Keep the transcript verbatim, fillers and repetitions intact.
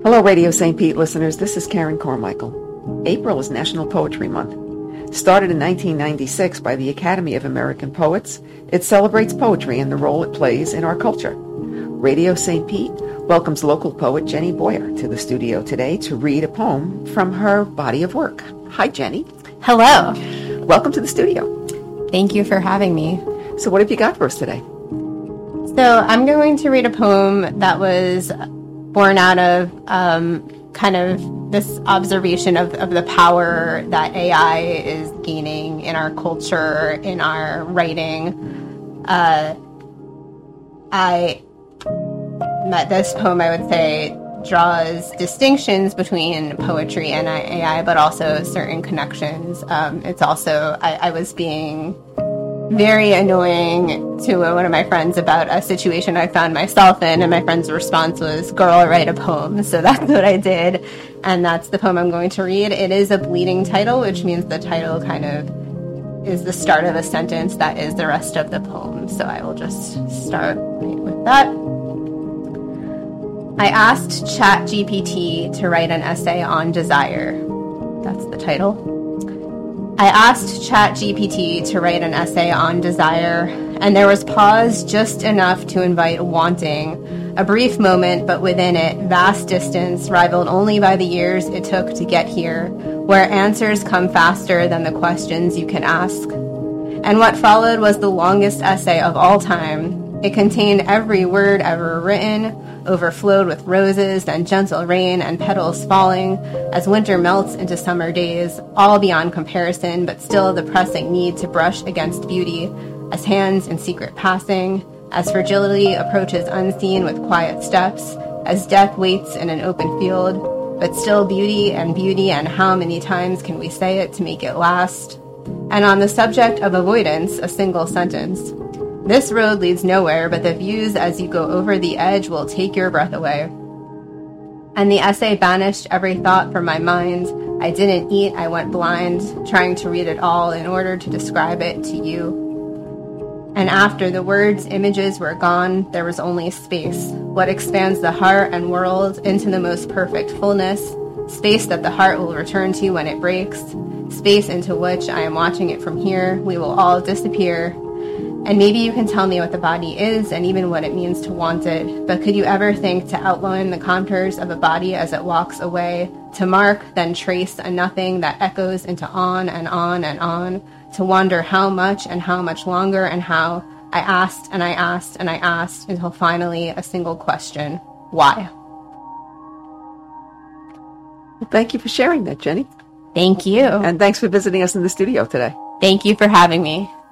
Hello, Radio Saint Pete listeners. This is Karen Carmichael. April is National Poetry Month. Started in nineteen ninety-six by the Academy of American Poets, it celebrates poetry and the role it plays in our culture. Radio Saint Pete welcomes local poet Jenny Boyer to the studio today to read a poem from her body of work. Hi, Jenny. Hello. Welcome to the studio. Thank you for having me. So what have you got for us today? So I'm going to read a poem that was born out of um, kind of this observation of, of the power that A I is gaining in our culture, in our writing. Uh, I met this poem, I would say, draws distinctions between poetry and A I, but also certain connections. Um, it's also, I, I was being very annoying to one of my friends about a situation I found myself in, and my friend's response was, "Girl, write a poem." So that's what I did, and that's the poem I'm going to read. It is a bleeding title, which means the title kind of is the start of a sentence that is the rest of the poem. So I will just start right with that. I asked ChatGPT to write an essay on desire. That's the title. I asked ChatGPT to write an essay on desire, and there was pause just enough to invite wanting, a brief moment, but within it, vast distance rivaled only by the years it took to get here, where answers come faster than the questions you can ask. And what followed was the longest essay of all time. It contained every word ever written, overflowed with roses and gentle rain and petals falling as winter melts into summer days, all beyond comparison, but still the pressing need to brush against beauty, as hands in secret passing, as fragility approaches unseen with quiet steps, as death waits in an open field, but still beauty and beauty, and how many times can we say it to make it last? And on the subject of avoidance, a single sentence. This road leads nowhere, but the views as you go over the edge will take your breath away. And the essay banished every thought from my mind. I didn't eat, I went blind, trying to read it all in order to describe it to you. And after the words, images were gone, there was only space. What expands the heart and world into the most perfect fullness, space that the heart will return to when it breaks, space into which I am watching it from here. We will all disappear. And maybe you can tell me what the body is and even what it means to want it, but could you ever think to outline the contours of a body as it walks away, to mark, then trace a nothing that echoes into on and on and on, to wonder how much and how much longer and how I asked and I asked and I asked until finally a single question, why? Well, thank you for sharing that, Jenny. Thank you. And thanks for visiting us in the studio today. Thank you for having me.